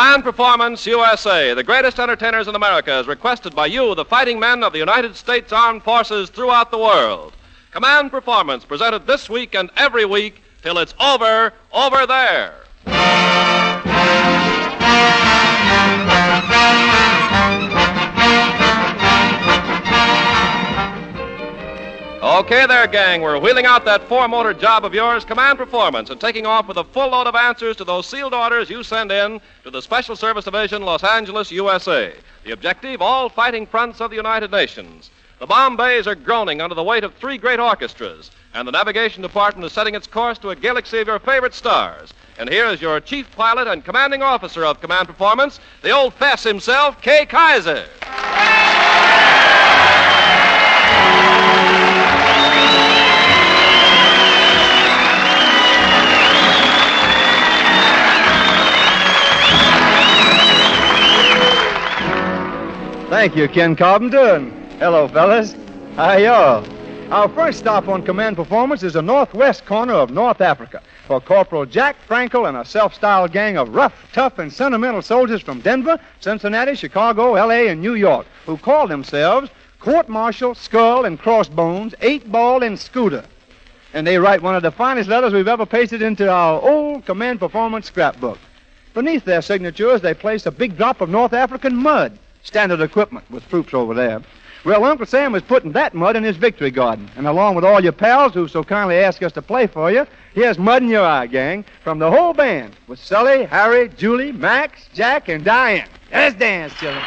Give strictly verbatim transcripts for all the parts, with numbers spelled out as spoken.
Command Performance U S A, the greatest entertainers in America, is requested by you, the fighting men of the United States Armed Forces throughout the world. Command Performance, presented this week and every week till it's over, over there. Okay there, gang. We're wheeling out that four-motor job of yours, Command Performance, and taking off with a full load of answers to those sealed orders you send in to the Special Service Division, Los Angeles, U S A. The objective, all fighting fronts of the United Nations. The bomb bays are groaning under the weight of three great orchestras, and the navigation department is setting its course to a galaxy of your favorite stars. And here is your chief pilot and commanding officer of Command Performance, the old fess himself, Kay Kaiser. Thank you, Ken Carpenter, and hello, fellas. How are y'all? Our first stop on Command Performance is the northwest corner of North Africa for Corporal Jack Frankel and a self-styled gang of rough, tough, and sentimental soldiers from Denver, Cincinnati, Chicago, L A, and New York, who call themselves Court Martial, Skull, and Crossbones, Eight Ball, and Scooter. And they write one of the finest letters we've ever pasted into our old Command Performance scrapbook. Beneath their signatures, they place a big drop of North African mud. Standard equipment with troops over there. Well, Uncle Sam is putting that mud in his victory garden. And along with all your pals who so kindly asked us to play for you, here's Mud in Your Eye, gang, from the whole band, with Sully, Harry, Julie, Max, Jack, and Diane. Let's dance, children.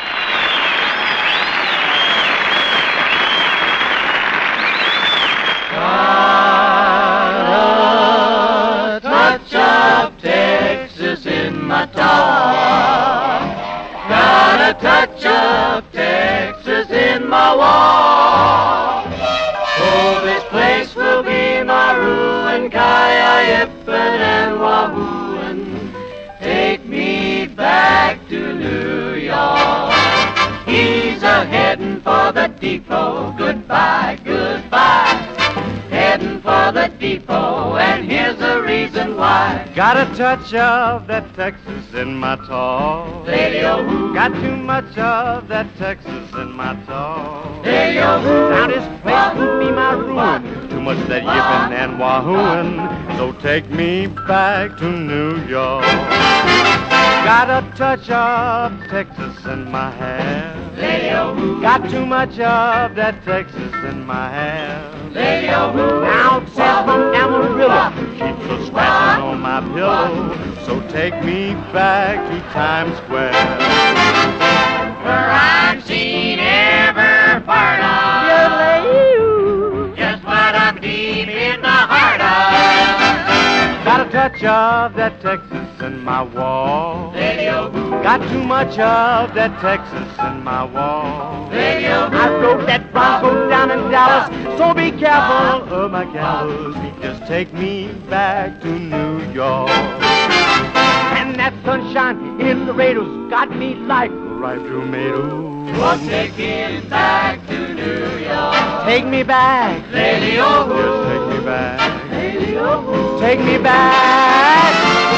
Got a touch of Texas in my talk. Got a touch of Texas in my walk. Oh, this place will be my ruin, Kaya-Ippen and Wahooin. Take me back to New York. He's a-headin' for the depot. Goodbye, goodbye. Heading for the depot, and here's the reason why. Got a touch of that Texas in my talk. Lady-o-hoo. Got too much of that Texas in my talk. Lady-o-hoo. Now this place would be my ruin. Too much of that yippin' and wahooin'. So take me back to New York. Got a touch of Texas in my hair. Lady-o-hoo. Got too much of that Texas in my hair. Lady-o-hoo. Now it says from Amarillo keeps a scratching on my pillow. So take me back to Times Square, where I've seen every part of just what I'm deep in the heart of. Got a touch of that Texas in my wall. Lady-o-hoo. Got too much of that Texas in my wall. Lady-o-hoo. I rode that Bronco down in Dallas, so be careful of my gallows. Just take me back to New York. And that sunshine in the radio's got me like ripe tomatoes. Oh, take me back to New York. Take me back. Lady-o-hoo. Just take me back. Lady-o-hoo. Take me back.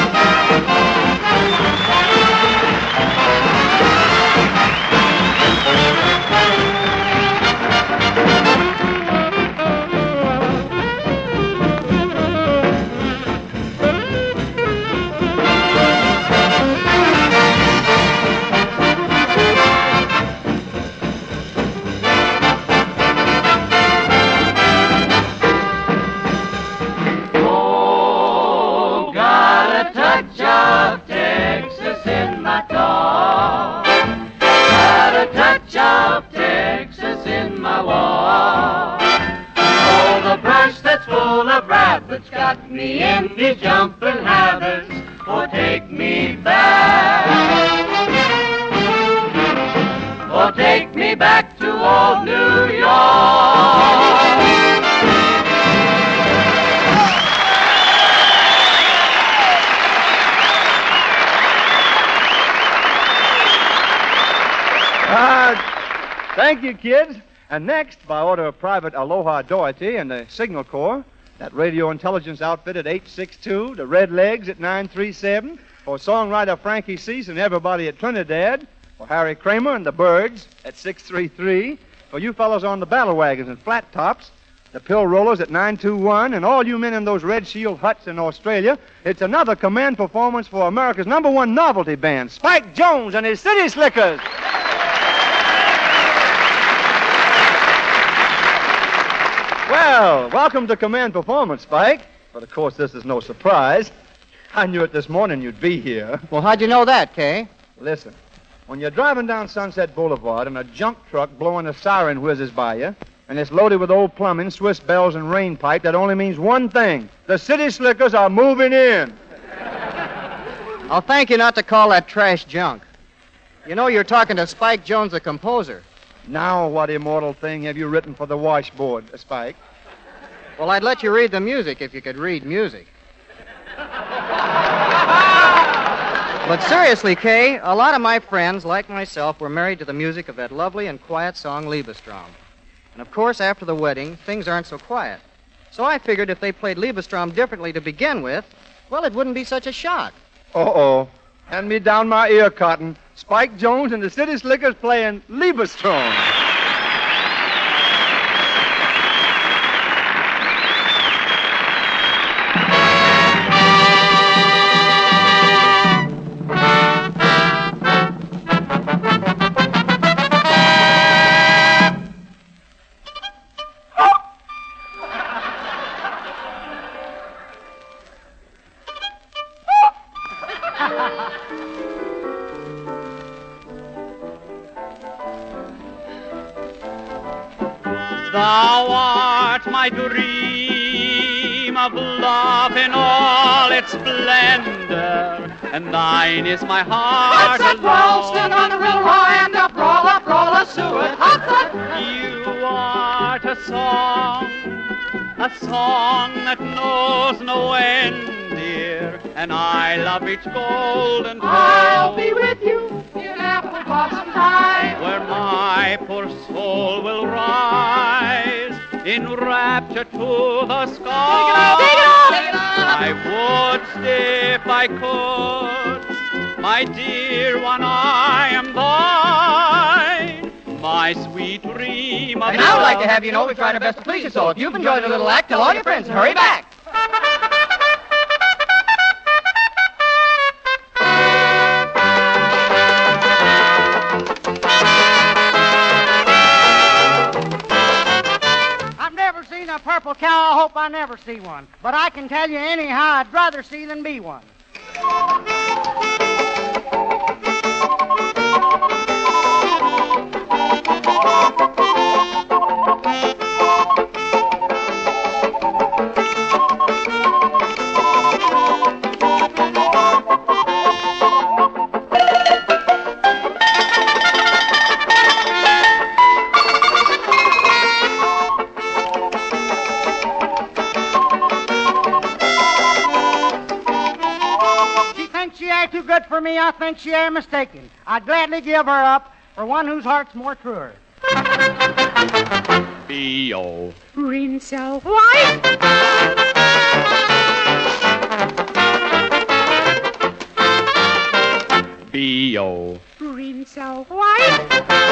Got me in these jumping habits. Oh, take me back. Oh, take me back to old New York. Uh, thank you, kids. And next, by order of Private Aloha Doherty and the Signal Corps, that radio intelligence outfit at eight six two, the Red Legs at nine three seven, For songwriter Frankie Cease and everybody at Trinidad. For Harry Kramer and the Birds at six three three. For you fellows on the battle wagons and flat tops. The Pill Rollers at nine two one. And all you men in those Red Shield huts in Australia. It's another command performance for America's number one novelty band, Spike Jones and his City Slickers. Well, welcome to Command Performance, Spike. But, of course, this is no surprise. I knew it this morning you'd be here. Well, how'd you know that, Kay? Listen, when you're driving down Sunset Boulevard and a junk truck blowing a siren whizzes by you, and it's loaded with old plumbing, Swiss bells, and rain pipe, that only means one thing. The City Slickers are moving in. I'll thank you not to call that trash junk. You know you're talking to Spike Jones, the composer. Now what immortal thing have you written for the washboard, Spike? Well, I'd let you read the music if you could read music. But seriously, Kay, a lot of my friends, like myself, were married to the music of that lovely and quiet song, Liebestrom. And, of course, after the wedding, things aren't so quiet. So I figured if they played Liebestrom differently to begin with, well, it wouldn't be such a shock. Uh-oh. Hand me down my ear cotton. Spike Jones and the City Slickers playing Liebestrom. Thou art my dream of love in all its splendor, and thine is my heart Hot Ralston on the river and a brawl, a brawl, a suet. Hot, hot. You art a song, a song that knows no end, dear, and I love each golden tone. I'll be with you in apple blossom time, where my poor soul will rise in rapture to the sky. Take it on, take it on. I would stay if I could, my dear one, I am thine, my sweet dream of And I would like to love. have you know we tried our best to please you, so if you've enjoyed the little act, tell all your friends and hurry back. A purple cow, I hope I never see one. But I can tell you anyhow, I'd rather see than be one. Too good for me, I think she ain't mistaken. I'd gladly give her up for one whose heart's more truer. B O green so white. B O Green so white.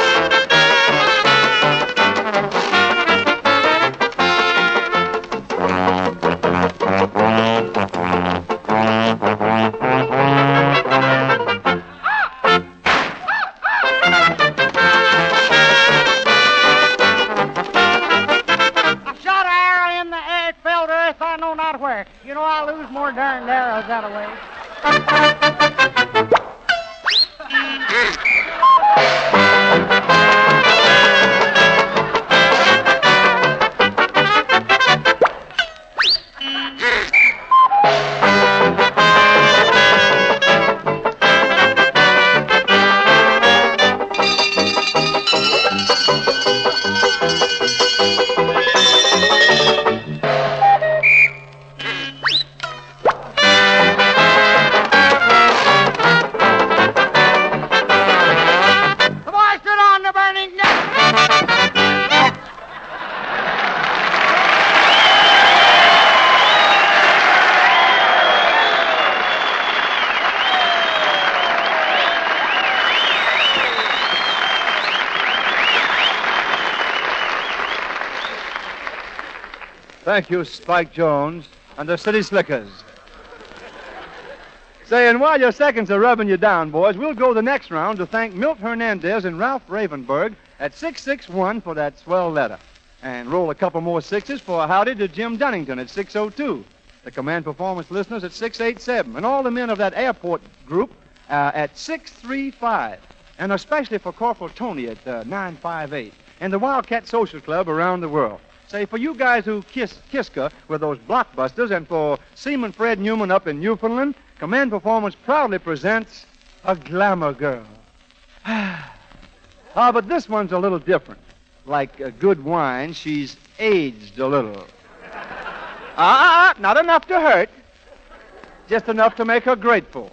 You know, I lose more darn arrows that way. Thank you, Spike Jones and the City Slickers. Say, and while your seconds are rubbing you down, boys, we'll go the next round to thank Milt Hernandez and Ralph Ravenberg at six six one for that swell letter. And roll a couple more sixes for a howdy to Jim Dunnington at six oh two. The Command Performance listeners at six eight seven. And all the men of that airport group uh, at six three five. And especially for Corporal Tony at uh, nine five eight. And the Wildcat Social Club around the world. Say, for you guys who kiss Kiska with those blockbusters, and for Seaman Fred Newman up in Newfoundland, Command Performance proudly presents A Glamour Girl. Ah, but this one's a little different. Like a good wine, she's aged a little. Ah, not enough to hurt. Just enough to make her grateful.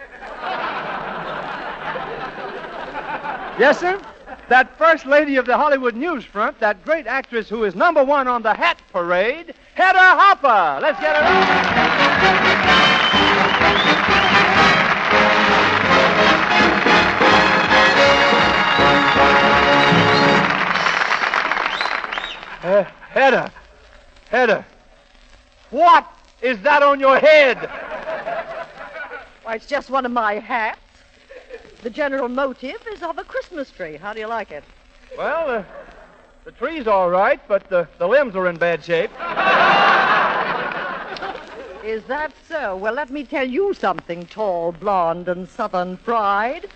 Yes, sir? That first lady of the Hollywood news front, that great actress who is number one on the hat parade, Hedda Hopper. Let's get her Uh, Hedda, Hedda, what is that on your head? Why, it's just one of my hats. The general motive is of a Christmas tree. How do you like it? Well, uh, the tree's all right, but the, the limbs are in bad shape. Is that so? Well, let me tell you something, tall, blonde, and southern fried.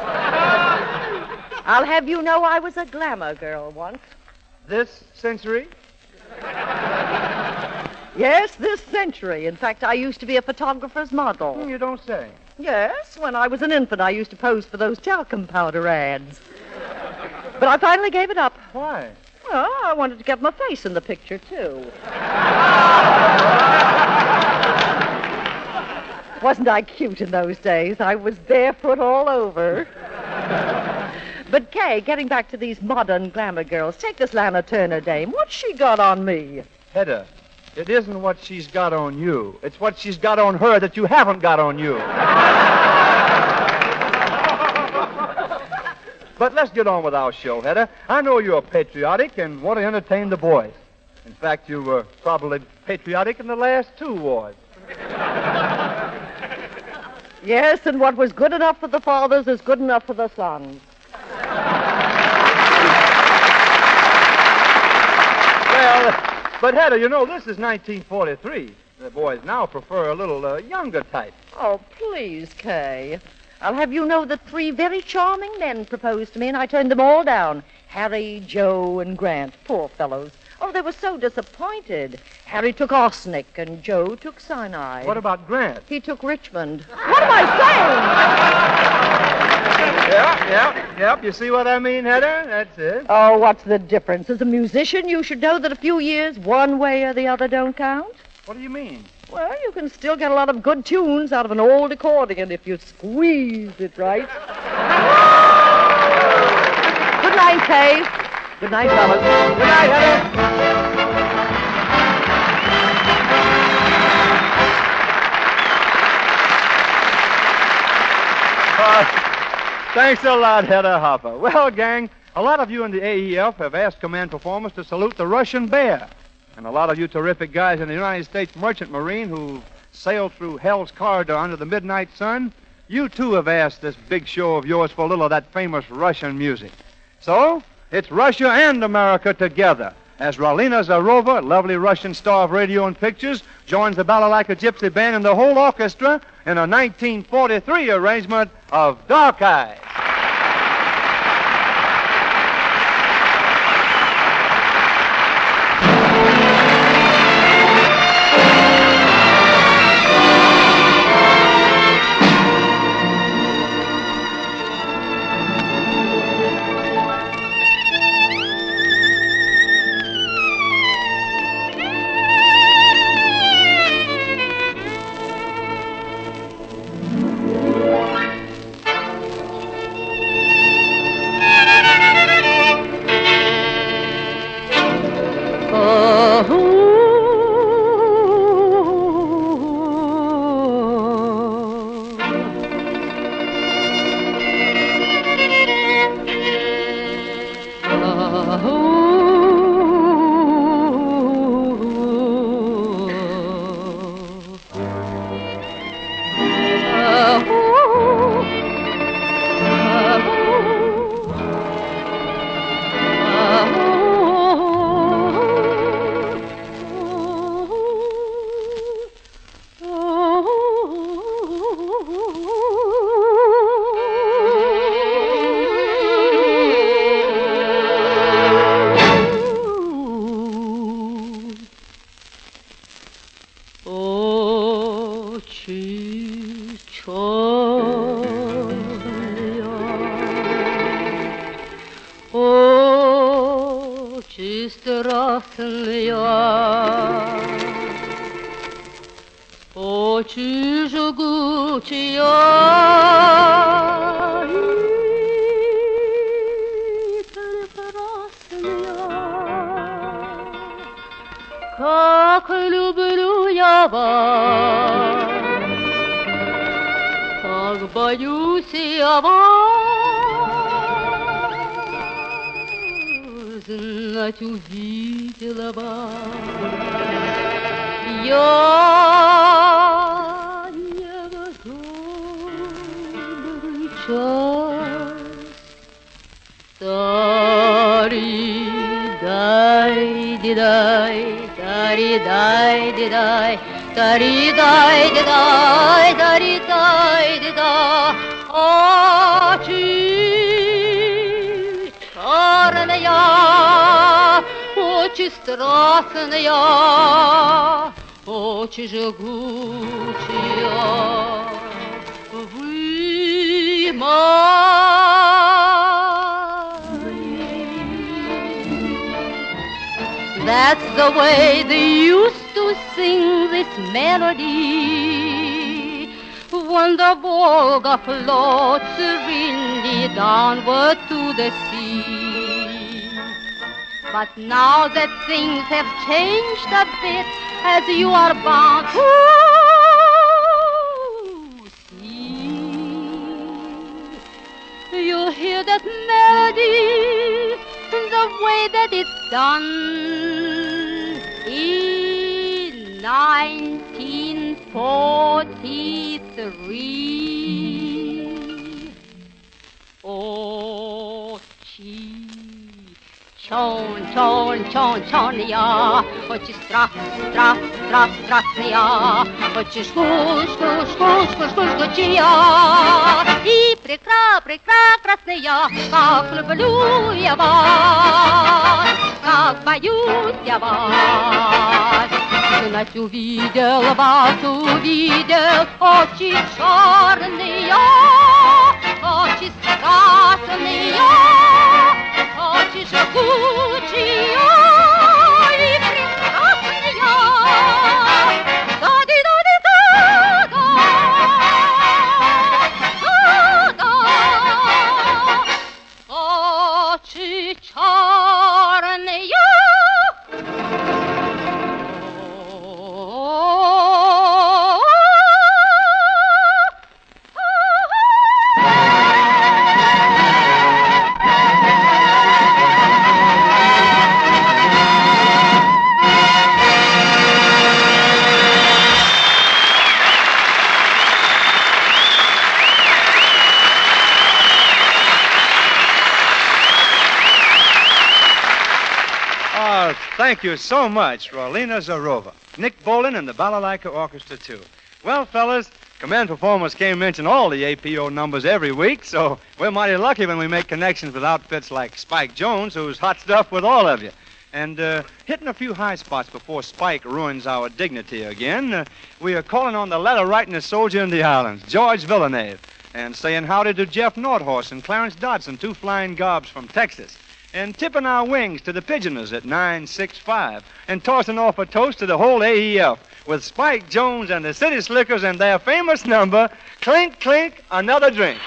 I'll have you know I was a glamour girl once. This century? Yes, this century. In fact, I used to be a photographer's model. You don't say. Yes, when I was an infant, I used to pose for those talcum powder ads. But I finally gave it up. Why? Well, I wanted to get my face in the picture, too. Wasn't I cute in those days? I was barefoot all over. But, Kay, getting back to these modern glamour girls, take this Lana Turner dame. What's she got on me? Hedda, it isn't what she's got on you. It's what she's got on her that you haven't got on you. But let's get on with our show, Hedda. I know you're patriotic and want to entertain the boys. In fact, you were probably patriotic in the last two wars. Yes, and what was good enough for the fathers is good enough for the sons. Well, but Hedda, you know, this is nineteen forty-three. The boys now prefer a little uh, younger type. Oh, please, Kay. I'll have you know that three very charming men proposed to me, and I turned them all down. Harry, Joe, and Grant. Poor fellows. Oh, they were so disappointed. Harry took arsenic, and Joe took cyanide. What about Grant? He took Richmond. What am I saying? Yep, yep, yep. You see what I mean, Hedda? That's it. Oh, what's the difference? As a musician, you should know that a few years, one way or the other, don't count. What do you mean? Well, you can still get a lot of good tunes out of an old accordion if you squeeze it right. Good night, Kay. Good night, fellas. Good night, Hedda. Uh, thanks a lot, Hedda Hopper. Well, gang, a lot of you in the A E F have asked Command Performance to salute the Russian Bear. And a lot of you terrific guys in the United States Merchant Marine who sailed through Hell's Corridor under the midnight sun, you too have asked this big show of yours for a little of that famous Russian music. So, it's Russia and America together as Ralina Zarova, lovely Russian star of radio and pictures, joins the Balalaika Gypsy Band and the whole orchestra in a nineteen forty-three arrangement of Dark Eyes. прекрасная, очи жгучие, и прекрасная, как люблю я вас, как боюсь я вас. Знать увидела вас, я невозможный час. Тари, дай, дай, тари, дай, дай, тари, дай, дай, тари, дай, дай, очи черная, очи страстная, очи жгучие, вы мои. That's the way they used to sing this melody when the Volga floats serenely downward to the sea. But now that things have changed a bit, as you are bound to see, you hear that melody, the way that it's done in nineteen forty-three. Oh, gee. Чон, чон, чон, чон, я, очи страх, страх, страх, страстные, очи шку, шку, шку, шку, шку, шкучия, и прекра, прекрасная, как люблю я вас, как боюсь я вас. Знать увидел вас, увидел очи черные, очи страстные, очи жгучие и прекрасные. Да-ди-да-ди-да-да, да-да. Очи черные. Thank you so much, Rolina Zarova, Nick Bolin, and the Balalaika Orchestra, too. Well, fellas, command performers can't mention all the A P O numbers every week, so we're mighty lucky when we make connections with outfits like Spike Jones, who's hot stuff with all of you. And uh, hitting a few high spots before Spike ruins our dignity again, uh, we are calling on the letter-writing soldier in the islands, George Villeneuve, and saying howdy to Jeff Nordhorst and Clarence Dodson, two flying gobs from Texas. And tipping our wings to the Pigeoners at nine six five, and tossing off a toast to the whole A E F with Spike Jones and the City Slickers and their famous number, Clink, Clink, Another Drink.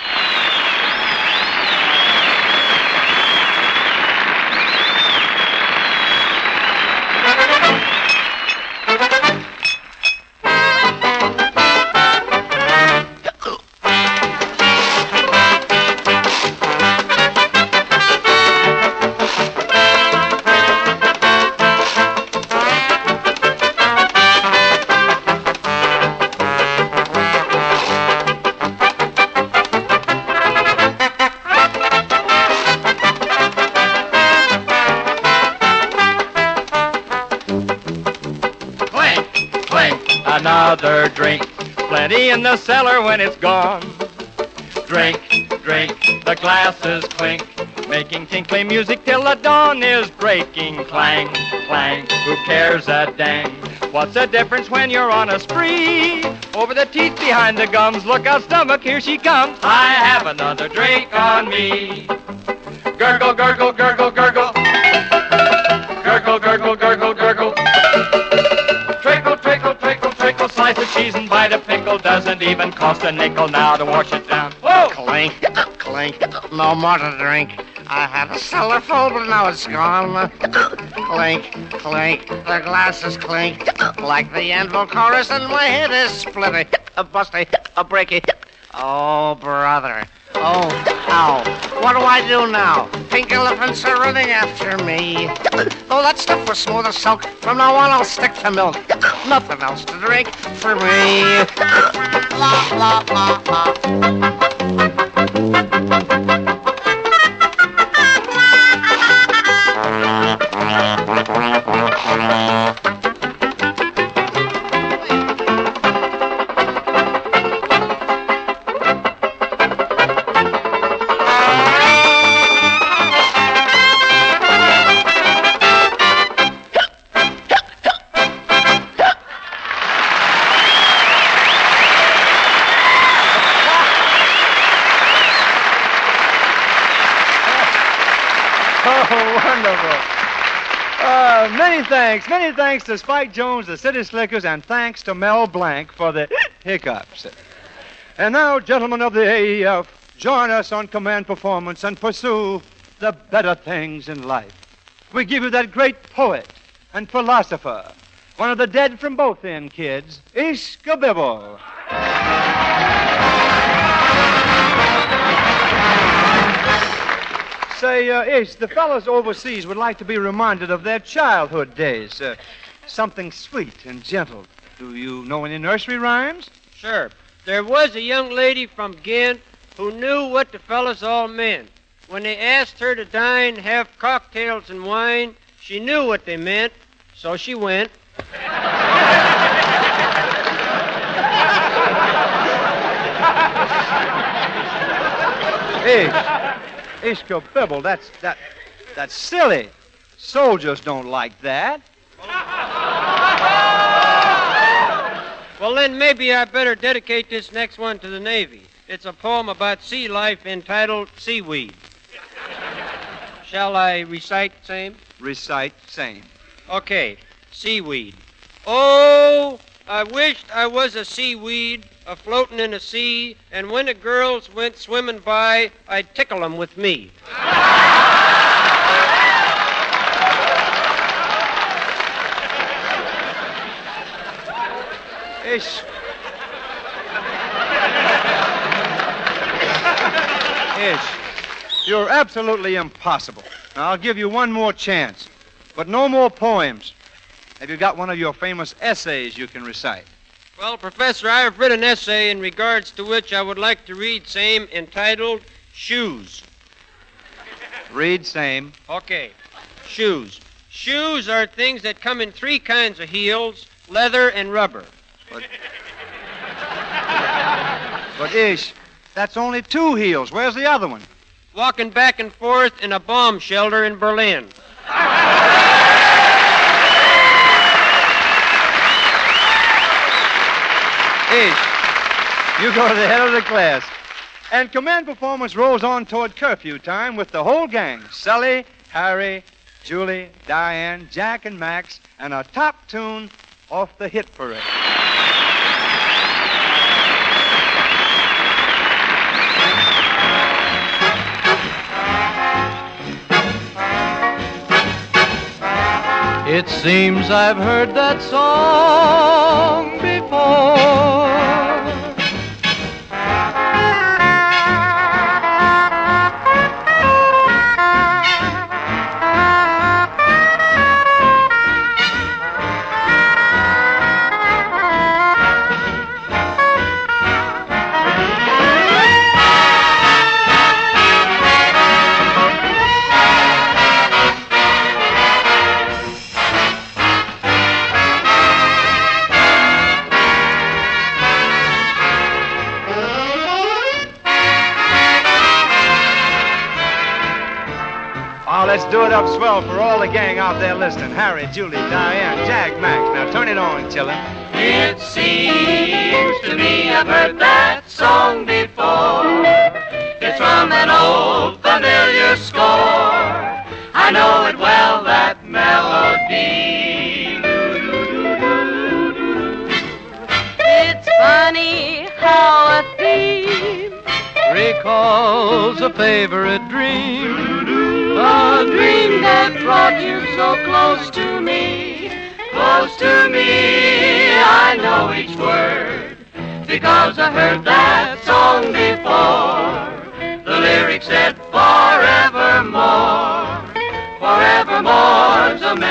Another drink, plenty in the cellar when it's gone. Drink, drink, the glasses clink, making tinkling music till the dawn is breaking. Clang, clang, who cares a dang? What's the difference when you're on a spree? Over the teeth, behind the gums, look out stomach, here she comes. I have another drink on me. Gurgle, gurgle, gurgle, gurgle. Gurgle, gurgle. gurgle, gurgle, gurgle. Trickle, trickle, trickle, trickle, slice of cheese and bite a pickle. Doesn't even cost a nickel now to wash it down. Whoa! Clink, clink, no more to drink. I had a cellar full, but now it's gone. Clink, clink, the glasses clink. Like the anvil chorus, and my head is splitting. A busty, a breaky. Oh, brother. Oh, ow. What do I do now? Pink elephants are running after me. Oh, that stuff was smooth as silk. From now on, I'll stick to milk. Nothing else to drink for me. La, la, la, la. Many thanks, many thanks to Spike Jones, the City Slickers, and thanks to Mel Blanc for the hiccups. And now, gentlemen of the A E F, join us on Command Performance and pursue the better things in life. We give you that great poet and philosopher, one of the dead from both end kids, Ish Kabibble. Say, uh, Ish, the fellows overseas would like to be reminded of their childhood days. Uh, something sweet and gentle. Do you know any nursery rhymes? Sure. There was a young lady from Ghent who knew what the fellas all meant. When they asked her to dine, have cocktails and wine, she knew what they meant, so she went. Ish. Ishka Bibble, that's that that's silly. Soldiers don't like that. Well, then maybe I better dedicate this next one to the Navy. It's a poem about sea life entitled Seaweed. Shall I recite same? Recite same. Okay, seaweed. Oh, I wished I was a seaweed, a floating in the sea, and when the girls went swimming by, I'd tickle 'em with me. Ish. Ish. You're absolutely impossible. Now, I'll give you one more chance, but no more poems. Have you got one of your famous essays you can recite? Well, Professor, I have written an essay in regards to which I would like to read same entitled Shoes. Read same. Okay. Shoes. Shoes are things that come in three kinds of heels, leather and rubber. But, but Ish, that's only two heels. Where's the other one? Walking back and forth in a bomb shelter in Berlin. Ish, you go to the head of the class. And Command Performance rolls on toward curfew time with the whole gang. Sully, Harry, Julie, Diane, Jack, and Max, and a top tune off the hit parade. It seems I've heard that song before. Let's do it up swell for all the gang out there listening. Harry, Julie, Diane, Jack, Max. Now turn it on, chillin'. It seems to me I've heard that song before. It's from an old familiar score. I know it well, that melody. recalls a favorite dream, a dream that brought you so close to me, close to me. I know each word because I heard that song before. The lyrics said forevermore, forevermore's a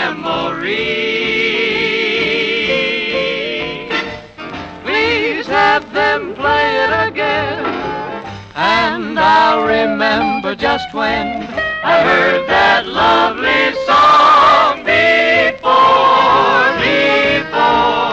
memory. Please have them play it again, and I'll remember just when I heard that lovely song before, before.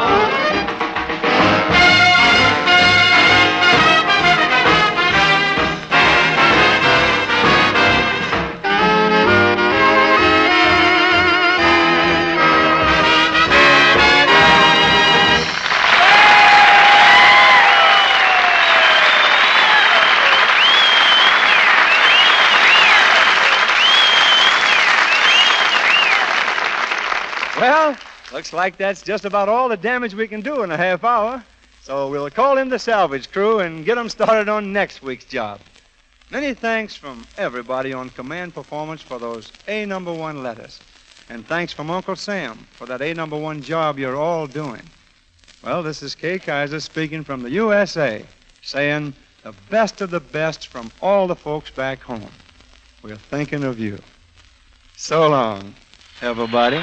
Well, looks like that's just about all the damage we can do in a half hour. So we'll call in the salvage crew and get them started on next week's job. Many thanks from everybody on Command Performance for those A number one letters. And thanks from Uncle Sam for that A number one job you're all doing. Well, this is Kay Kaiser speaking from the U S A, saying the best of the best from all the folks back home. We're thinking of you. So long, everybody.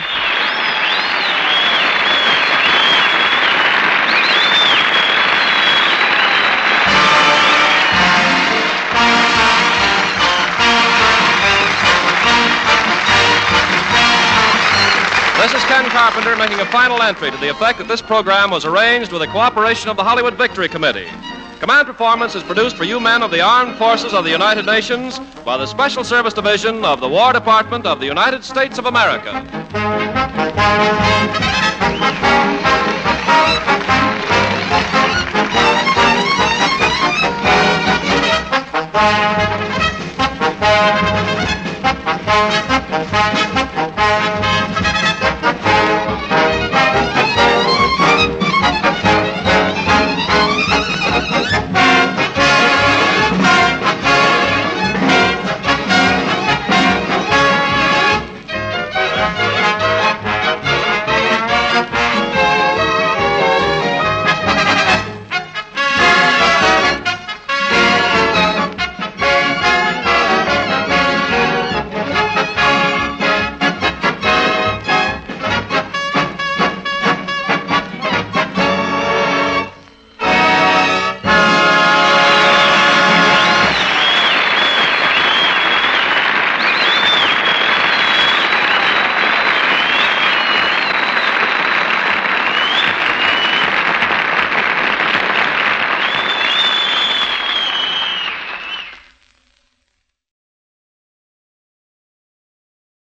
This is Ken Carpenter making a final entry to the effect that this program was arranged with the cooperation of the Hollywood Victory Committee. Command Performance is produced for you men of the Armed Forces of the United Nations by the Special Service Division of the War Department of the United States of America.